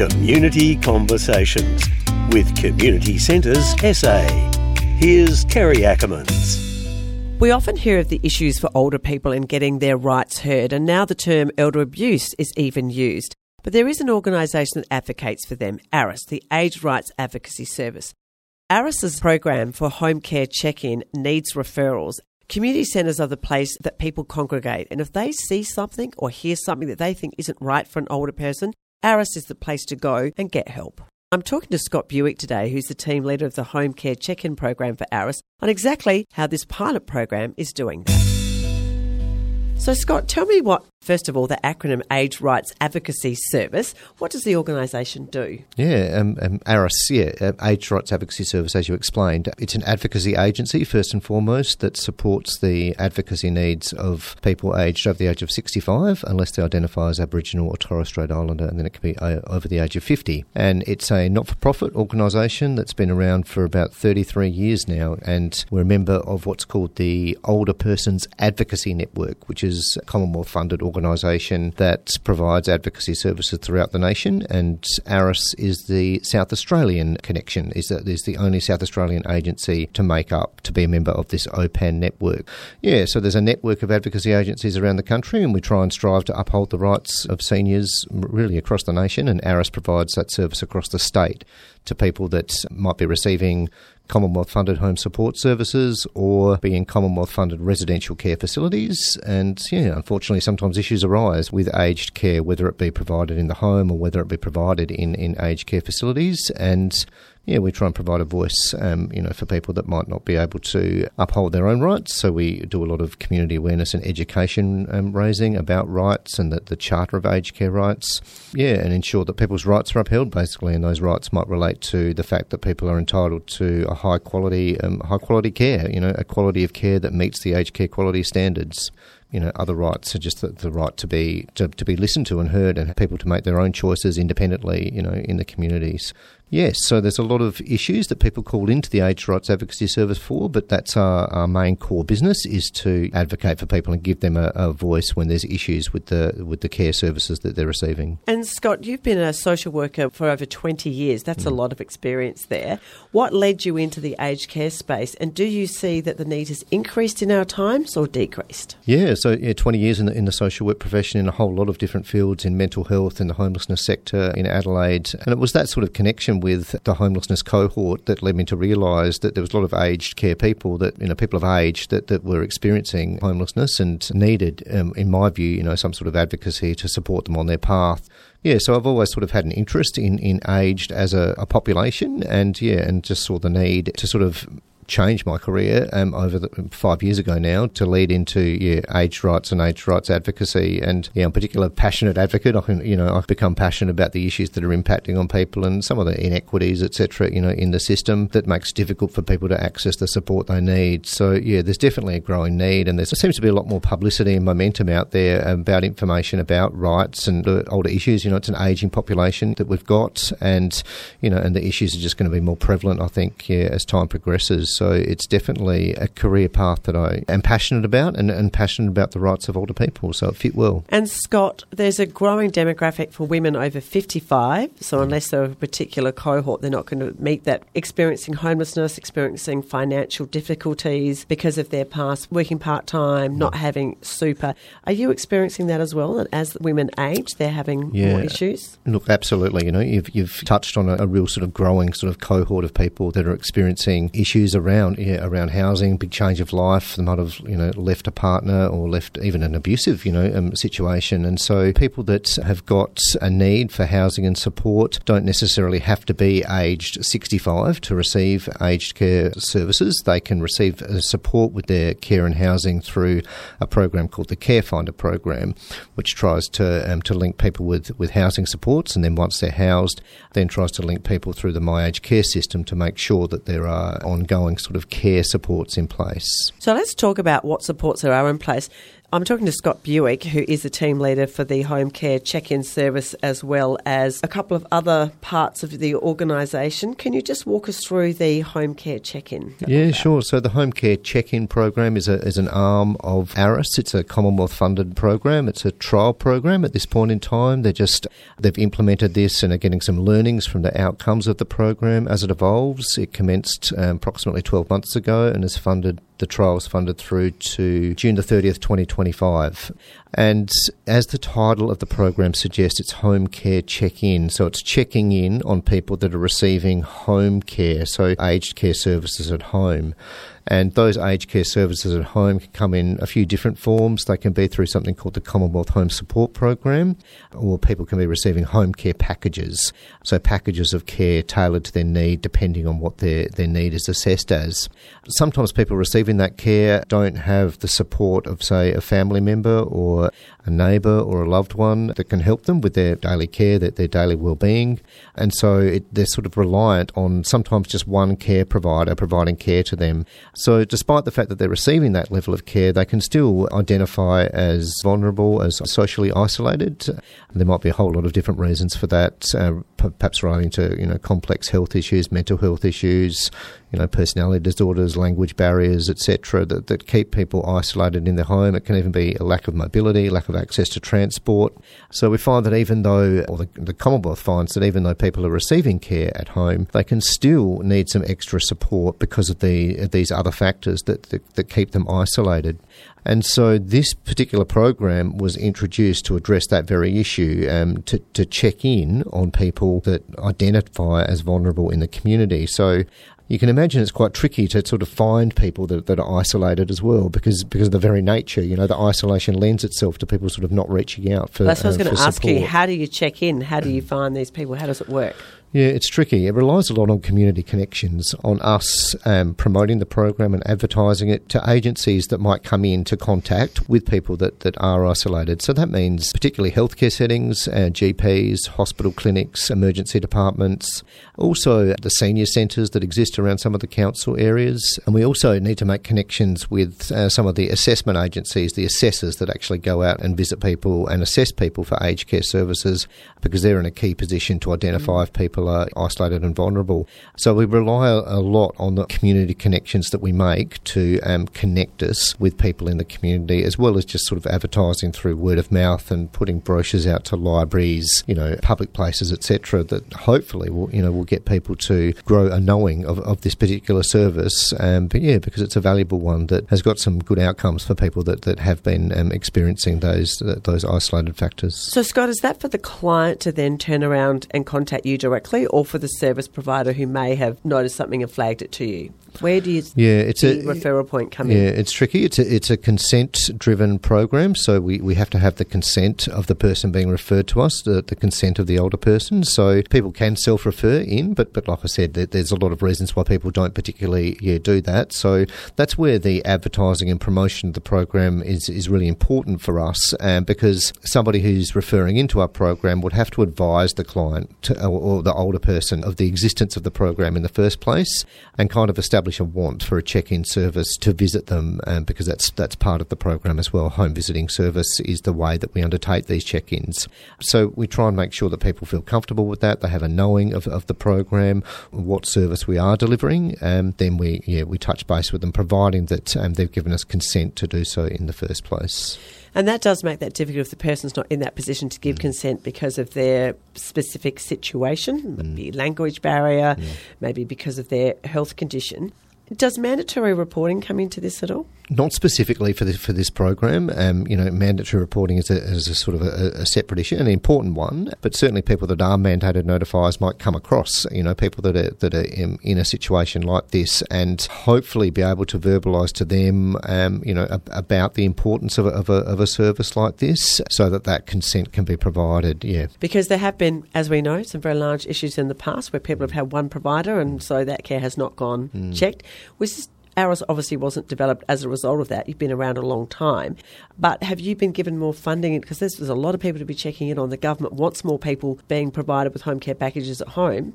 Community Conversations with Community Centres SA. Here's Kerry Ackermans. We often hear of the issues for older people in getting their rights heard, and now the term elder abuse is even used. But there is an organisation that advocates for them, ARIS, the Aged Rights Advocacy Service. ARIS's program for home care check-in needs referrals. Community centres are the place that people congregate, and if they see something or hear something that they think isn't right for an older person, ARIS is the place to go and get help. I'm talking to Scott Buick today, who's the team leader of the Home Care Check-In program for ARIS, on exactly how this pilot program is doing that. So, Scott, tell me what, first of all, the acronym Aged Rights Advocacy Service, what does the organisation do? ARIS, Aged Rights Advocacy Service, as you explained. It's an advocacy agency, first and foremost, that supports the advocacy needs of people aged over the age of 65, unless they identify as Aboriginal or Torres Strait Islander, and then it can be over the age of 50. And it's a not-for-profit organisation that's been around for about 33 years now, and we're a member of what's called the Older Persons Advocacy Network, which is a Commonwealth-funded organisation that provides advocacy services throughout the nation, and ARIS is the South Australian connection, is the only South Australian agency to be a member of this OPAN network. So there's a network of advocacy agencies around the country, and we try and strive to uphold the rights of seniors really across the nation, and ARIS provides that service across the state to people that might be receiving Commonwealth-funded home support services or be in Commonwealth-funded residential care facilities. And, unfortunately, sometimes issues arise with aged care, whether it be provided in the home or whether it be provided in aged care facilities. And we try and provide a voice, for people that might not be able to uphold their own rights. So we do a lot of community awareness and education raising about rights and the Charter of Aged Care Rights. And ensure that people's rights are upheld, basically, and those rights might relate to the fact that people are entitled to a high quality care, a quality of care that meets the aged care quality standards. Other rights are just the right to be listened to and heard, and people to make their own choices independently, in the communities. Yes, so there's a lot of issues that people call into the Aged Rights Advocacy Service for, but that's our main core business, is to advocate for people and give them a voice when there's issues with the care services that they're receiving. And Scott, you've been a social worker for over 20 years. That's a lot of experience there. What led you into the aged care space, and do you see that the need has increased in our times or decreased? 20 years in the social work profession in a whole lot of different fields, in mental health, in the homelessness sector, in Adelaide. And it was that sort of connection with the homelessness cohort that led me to realise that there was a lot of aged care people people of age that were experiencing homelessness and needed, in my view, some sort of advocacy to support them on their path. So I've always sort of had an interest in aged as a population, and just saw the need to sort of change my career over 5 years ago now to lead into aged rights and aged rights advocacy. And I'm a particular passionate advocate. I've become passionate about the issues that are impacting on people and some of the inequities, etc. In the system that makes it difficult for people to access the support they need. So there's definitely a growing need, and there seems to be a lot more publicity and momentum out there about information about rights and older issues. It's an ageing population that we've got, and and the issues are just going to be more prevalent, I think, as time progresses. So it's definitely a career path that I am passionate about, and passionate about the rights of older people, so it fit well. And Scott, there's a growing demographic for women over 55, so unless they're a particular cohort, they're not going to meet that, experiencing homelessness, experiencing financial difficulties because of their past, working part-time, not having super. Are you experiencing that as well, that as women age, they're having more issues? Look, absolutely. You've touched on a real sort of growing sort of cohort of people that are experiencing issues around housing, big change of life. They might have left a partner or left even an abusive situation, and so people that have got a need for housing and support don't necessarily have to be aged 65 to receive aged care services. They can receive support with their care and housing through a program called the Care Finder program, which tries to link people with housing supports, and then once they're housed, then tries to link people through the My Aged Care system to make sure that there are ongoing sort of care supports in place. So let's talk about what supports are in place. I'm talking to Scott Buick, who is the team leader for the home care check-in service as well as a couple of other parts of the organisation. Can you just walk us through the home care check-in? Yeah, sure. So the home care check-in program is an arm of ARIS. It's a Commonwealth-funded program. It's a trial program at this point in time. They've implemented this and are getting some learnings from the outcomes of the program as it evolves. It commenced approximately 12 months ago and is funded. The trial was funded through to June the 30th, 2025. And as the title of the program suggests, it's home care check-in. So it's checking in on people that are receiving home care, so aged care services at home. And those aged care services at home can come in a few different forms. They can be through something called the Commonwealth Home Support Program, or people can be receiving home care packages, so packages of care tailored to their need depending on what their need is assessed as. Sometimes people receiving that care don't have the support of, say, a family member or a neighbour or a loved one that can help them with their daily care, their daily well-being. And so they're sort of reliant on sometimes just one care provider providing care to them. So despite the fact that they're receiving that level of care, they can still identify as vulnerable, as socially isolated. There might be a whole lot of different reasons for that, perhaps relating to complex health issues, mental health issues, personality disorders, language barriers, etc., that keep people isolated in their home. It can even be a lack of mobility, lack of access to transport. So we find that even though, or the Commonwealth finds that even though people are receiving care at home, they can still need some extra support because of these other factors that keep them isolated. And so this particular program was introduced to address that very issue, to check in on people that identify as vulnerable in the community. So you can imagine it's quite tricky to sort of find people that are isolated as well because of the very nature. The isolation lends itself to people sort of not reaching out for support. That's what I was going to ask you. How do you check in? How do you find these people? How does it work? Yeah, it's tricky. It relies a lot on community connections, on us promoting the program and advertising it to agencies that might come into contact with people that are isolated. So that means particularly healthcare settings, GPs, hospital clinics, emergency departments, also the senior centres that exist around some of the council areas. And we also need to make connections with some of the assessment agencies, the assessors that actually go out and visit people and assess people for aged care services, because they're in a key position to identify if people are isolated and vulnerable. So we rely a lot on the community connections that we make to connect us with people in the community, as well as just sort of advertising through word of mouth and putting brochures out to libraries, public places, etc., that hopefully will get people to grow a knowing of this particular service. Because it's a valuable one that has got some good outcomes for people that have been experiencing those isolated factors. So Scott, is that for the client to then turn around and contact you directly, or for the service provider who may have noticed something and flagged it to you? Where do the referral point come in? Yeah, it's tricky. It's a consent-driven program, so we have to have the consent of the person being referred to us, the consent of the older person. So people can self-refer in, but like I said, there's a lot of reasons why people don't particularly do that. So that's where the advertising and promotion of the program is really important for us, because somebody who's referring into our program would have to advise the client or the older person of the existence of the program in the first place, and kind of establish a want for a check-in service to visit them, because that's part of the program as well. Home visiting service is the way that we undertake these check-ins. So we try and make sure that people feel comfortable with that. They have a knowing of the program, what service we are delivering, and then we touch base with them, providing that they've given us consent to do so in the first place. And that does make that difficult if the person's not in that position to give consent because of their specific situation, maybe language barrier, maybe because of their health condition. Does mandatory reporting come into this at all? Not specifically for this program. Mandatory reporting is a sort of a separate issue, an important one. But certainly, people that are mandated notifiers might come across, people that are in a situation like this, and hopefully be able to verbalise to them, about the importance of a service like this, so that consent can be provided. Yeah, because there have been, as we know, some very large issues in the past where people have had one provider, and so that care has not gone checked. ARIS obviously wasn't developed as a result of that. You've been around a long time. But have you been given more funding? Because there's a lot of people to be checking in on. The government wants more people being provided with home care packages at home.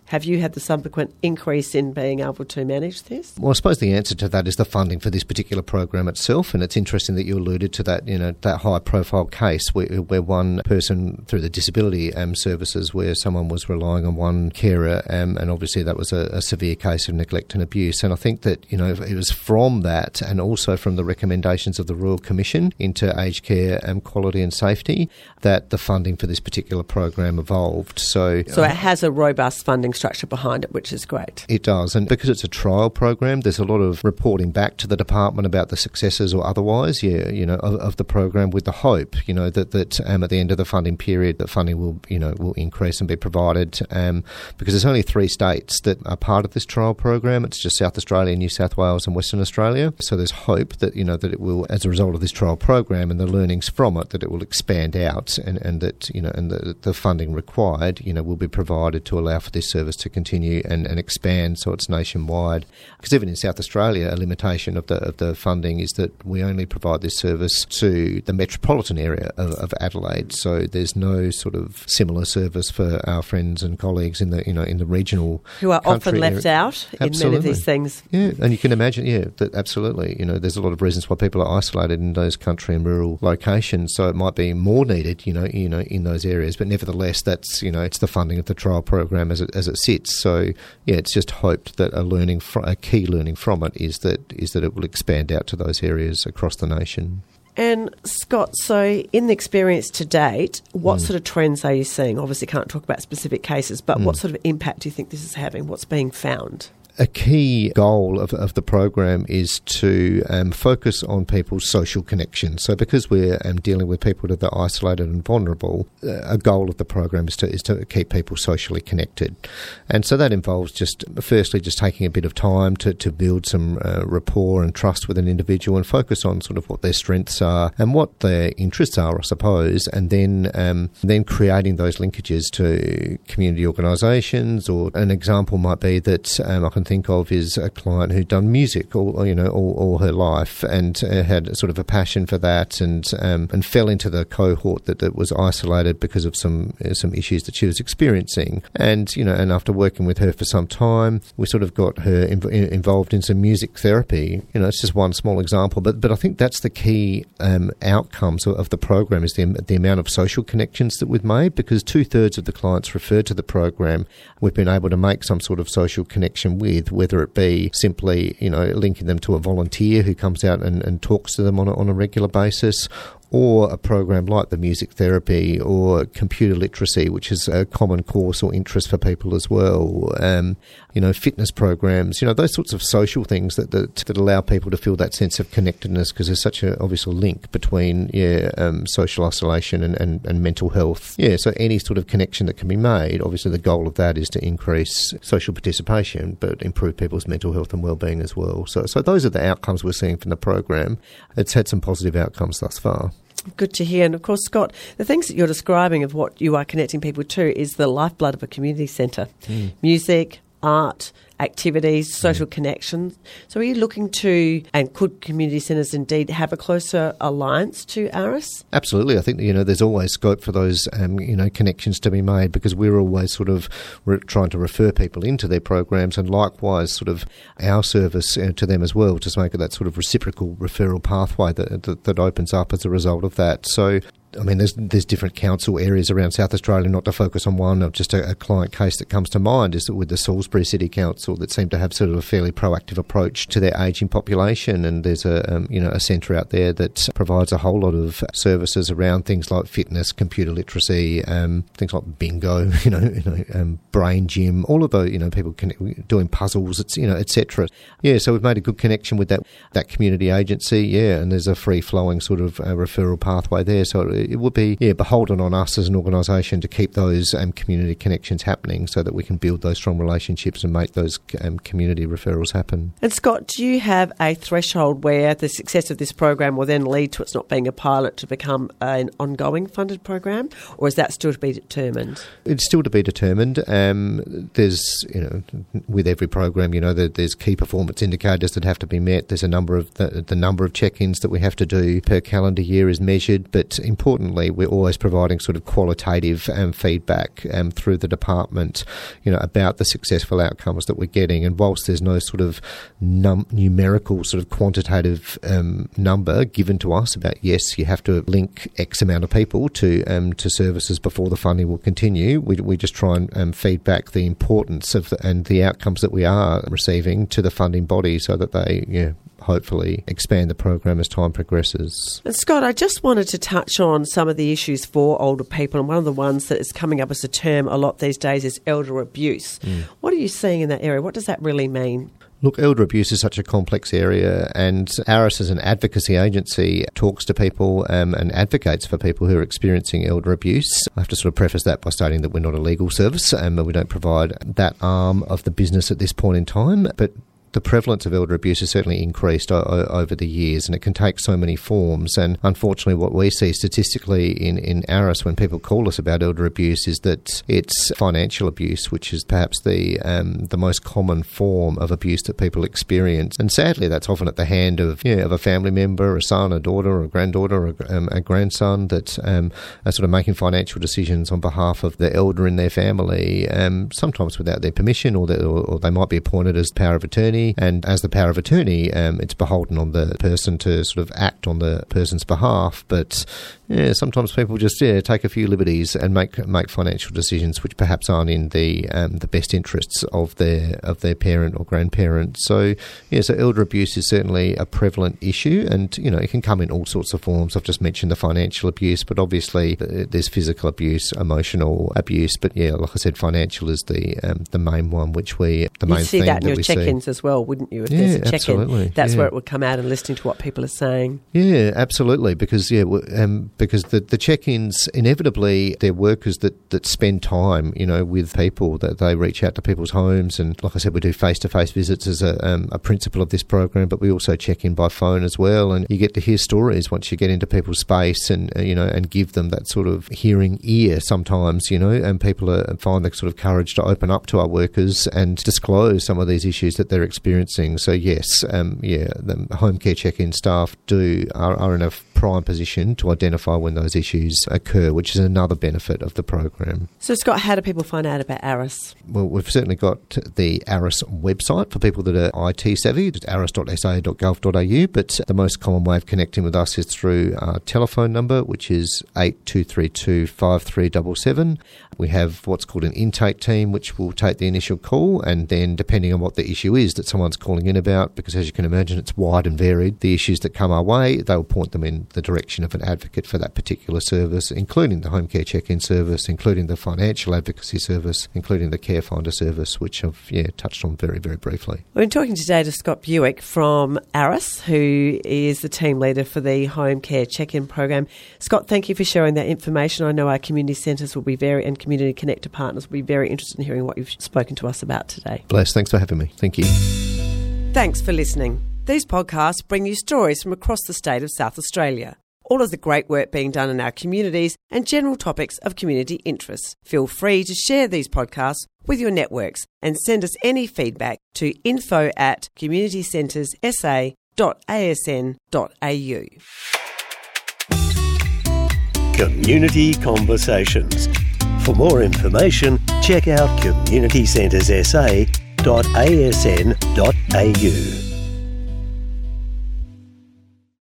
Have you had the subsequent increase in being able to manage this? Well, I suppose the answer to that is the funding for this particular program itself, and it's interesting that you alluded to that, that high-profile case where one person through the disability services, where someone was relying on one carer, and obviously that was a severe case of neglect and abuse. And I think that, it was from that and also from the recommendations of the Royal Commission into aged care quality and safety that the funding for this particular program evolved. So it has a robust funding structure behind it, which is great. It does, and because it's a trial program, there's a lot of reporting back to the department about the successes or otherwise, of the program, with the hope, that at the end of the funding period, that funding will increase and be provided, because there's only 3 states that are part of this trial program. It's just South Australia, New South Wales and Western Australia. So there's hope that, that it will, as a result of this trial program and the learnings from it, that it will expand out and that, and the funding required, will be provided to allow for this service to continue and expand so it's nationwide. Because even in South Australia, a limitation of the funding is that we only provide this service to the metropolitan area of Adelaide. So there's no sort of similar service for our friends and colleagues in the in the regional who are often left out in many of these things. Yeah, and you can imagine, that absolutely, there's a lot of reasons why people are isolated in those country and rural locations. So it might be more needed, in those areas. But nevertheless, that's it's the funding of the trial program as it sits. So it's just hoped that a key learning from it is that it will expand out to those areas across the nation. And Scott, so in the experience to date, what sort of trends are you seeing? Obviously can't talk about specific cases, but what sort of impact do you think this is having? What's being found? A key goal of the program is to focus on people's social connections. So because we're dealing with people that are isolated and vulnerable, a goal of the program is to keep people socially connected. And so that involves just taking a bit of time to build some rapport and trust with an individual and focus on sort of what their strengths are and what their interests are, I suppose, and then creating those linkages to community organisations. Or an example might be that I can think of is a client who'd done music all her life and had sort of a passion for that and fell into the cohort that was isolated because of some issues that she was experiencing. And after working with her for some time, we sort of got her involved in some music therapy. It's just one small example, but I think that's the key outcomes of the program is the amount of social connections that we've made, because 2/3 of the clients referred to the program we've been able to make some sort of social connection with, whether it be simply, linking them to a volunteer who comes out and talks to them on a regular basis, or a program like the music therapy or computer literacy, which is a common course or interest for people as well. Fitness programs, those sorts of social things that allow people to feel that sense of connectedness, because there's such a obvious link between social isolation and mental health. So any sort of connection that can be made, obviously the goal of that is to increase social participation, but improve people's mental health and well-being as well. So those are the outcomes we're seeing from the program. It's had some positive outcomes thus far. Good to hear. And of course, Scott, the things that you're describing of what you are connecting people to is the lifeblood of a community centre. Music, art, activities, social connections. So are you looking to, and could community centres indeed have a closer alliance to ARIS? Absolutely. I think, there's always scope for those, connections to be made, because we're always sort of trying to refer people into their programs, and likewise sort of our service to them as well, to make it that sort of reciprocal referral pathway that opens up as a result of that. So there's different council areas around South Australia, not to focus on one. Just a client case that comes to mind is that with the Salisbury City Council, that seem to have sort of a fairly proactive approach to their ageing population, and there's a centre out there that provides a whole lot of services around things like fitness, computer literacy, things like bingo, brain gym, all of those, people doing puzzles, etc. So we've made a good connection with that community agency, and there's a free flowing sort of referral pathway there. So it would be beholden on us as an organisation to keep those community connections happening, so that we can build those strong relationships and make those community referrals happen. And Scott, do you have a threshold where the success of this program will then lead to it not being a pilot to become an ongoing funded program, or is that still to be determined? It's still to be determined. There's, with every program, there's key performance indicators that have to be met. There's a number of the number of check-ins that we have to do per calendar year is measured, but importantly, importantly, we're always providing sort of qualitative feedback through the department, about the successful outcomes that we're getting. And whilst there's no sort of numerical sort of quantitative number given to us about, yes, you have to link X amount of people to services before the funding will continue, we just try and feedback the importance of and the outcomes that we are receiving to the funding body so that they hopefully expand the program as time progresses. And Scott, I just wanted to touch on some of the issues for older people, and one of the ones that is coming up as a term a lot these days is elder abuse. What are you seeing in that area? What does that really mean? Look, elder abuse is such a complex area, and ARIS as an advocacy agency talks to people and advocates for people who are experiencing elder abuse. I have to sort of preface that by stating that we're not a legal service, and we don't provide that arm of the business at this point in time, but the prevalence of elder abuse has certainly increased over the years, and it can take so many forms. And unfortunately, what we see statistically in ARIS when people call us about elder abuse is that it's financial abuse, which is perhaps the most common form of abuse that people experience. And sadly, that's often at the hand of a family member, a son, a daughter, or a granddaughter, or a grandson that are sort of making financial decisions on behalf of the elder in their family, sometimes without their permission, or they might be appointed as power of attorney. And as the power of attorney, it's beholden on the person to sort of act on the person's behalf. But sometimes people just take a few liberties and make financial decisions which perhaps aren't in the best interests of their parent or grandparent. So elder abuse is certainly a prevalent issue, and it can come in all sorts of forms. I've just mentioned the financial abuse, but obviously there's physical abuse, emotional abuse. But like I said, financial is the main one, which the main see thing that in that your we check-ins see. As well, wouldn't you? If there's a check-in, absolutely. That's where it would come out, and listening to what people are saying. Yeah, absolutely. Because because the check-ins, inevitably, they're workers that spend time, with people, that they reach out to people's homes. And like I said, we do face-to-face visits as a principle of this program, but we also check in by phone as well. And you get to hear stories once you get into people's space and give them that sort of hearing ear sometimes, and people find the sort of courage to open up to our workers and disclose some of these issues that they're experiencing. So yes, the home care check-in staff are in a prime position to identify when those issues occur, which is another benefit of the program. So Scott, how do people find out about ARIS? Well, we've certainly got the ARIS website for people that are IT savvy. It's aris.sa.gov.au, but the most common way of connecting with us is through our telephone number, which is 8232 5377. We have what's called an intake team, which will take the initial call, and then depending on what the issue is that someone's calling in about, because as you can imagine, it's wide and varied, the issues that come our way, they'll point them in the direction of an advocate for that particular service, including the home care check-in service, including the financial advocacy service, including the care finder service, which I've touched on very, very briefly. We've been talking today to Scott Buick from ARIS, who is the team leader for the home care check-in program. Scott, thank you for sharing that information. I know our community centres will be and community connector partners will be very interested in hearing what you've spoken to us about today. Bless, thanks for having me. Thank you. Thanks for listening. These podcasts bring you stories from across the state of South Australia. All of the great work being done in our communities and general topics of community interest. Feel free to share these podcasts with your networks and send us any feedback to info@communitycenterssa.asn.au. Community Conversations. For more information, check out communitycenterssa.asn.au.